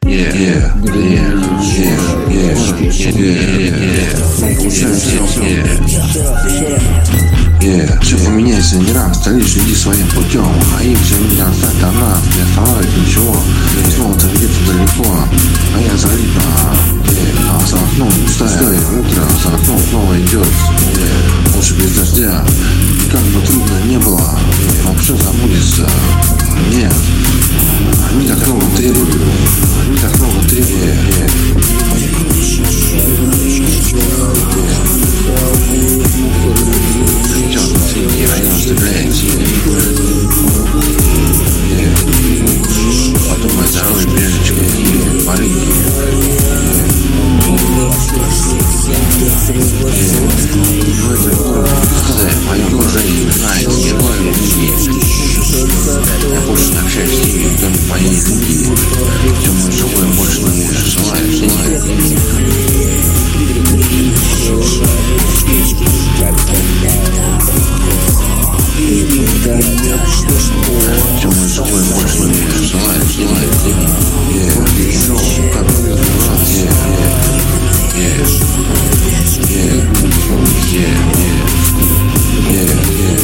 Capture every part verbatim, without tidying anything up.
Yeah, yeah, yeah, yeah, yeah, yeah, yeah. Получаемся, yeah. Yeah. Все поменяется не раз, ты лишь иди своим путем. А им все не отстать от нас, не остановить ничего. И снова ты где-то далеко, а я залип на yeah. А за окном пустая утро, за окном снова идет yeah. Лучше без дождя. И как бы трудно не было, yeah. Но все забудется. Нет, они так много требуют. Они так много требуют. Yeah. Сейчас последний район стреляется. Подумай здоровье прежде чем и по рынке. В этом городе мое окружение знает героев людей. Я больше не общаюсь с ними, кроме моей любви. Все мое живое больше не больше желает, желает. Все мое живое больше не больше желает, желает. Yeah, еще как бы раз, yeah, yeah, yeah, yeah, yeah, yeah, yeah,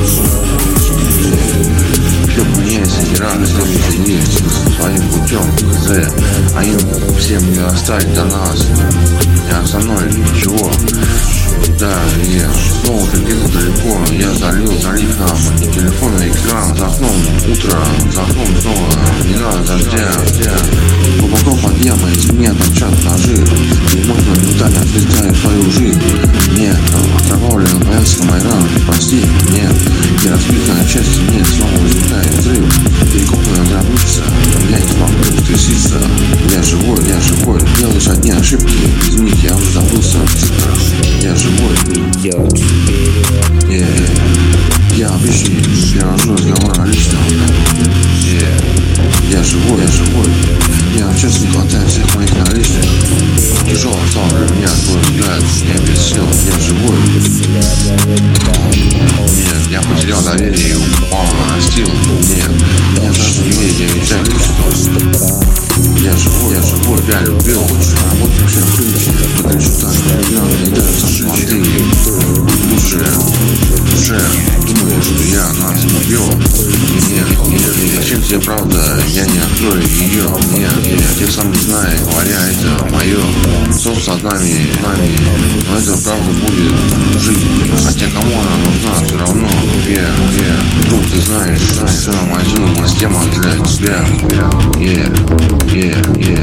yeah. Все поменяется не рано, следующий день своим путем, з, а им всем не оставить до нас, не остановить ничего. Да, и снова ты где-то далеко, я залил, залив нам не телефонный экран, за окном утро, за окном снова не надо дождя, дождя. Глубоко под ямой из меня торчат ножи, и можно летать, отвлекая свою жизнь. Нет, окровавлен военским айраном, прости, нет, и разбитая на части, нет, снова возникает взрыв, перекопанная гробница, я не смогу тряситься, я живой, я живой, делаешь одни ошибки, из них я уже забылся, я живой. Yeah, yeah. Я обычно перевожу разговор на личном. Yeah. Я живой, я живой. Мне сейчас не хватает всех моих наличных. Тяжело стал для меня твой взгляд. Я без сил, я живой. Нет, я потерял доверие и упал на настил. Нет, я даже не верю, я не знаю. Я живой, я живой, я любил. Работаю всем в крыше. Подключу так, я не даю сам смотреть. Лучше, душе, думаю, что я нас убил. Нет, нет, нет, зачем тебе правда, я не открою ее. Нет, нет, ты сам не знаешь, говоря, это мое. Солнце над нами, нами, но это правда будет жить. Хотя кому она нужна, все равно. Вер, вер, вдруг ты знаешь, знаешь, что на мою система для тебя. Yeah, yeah, yeah.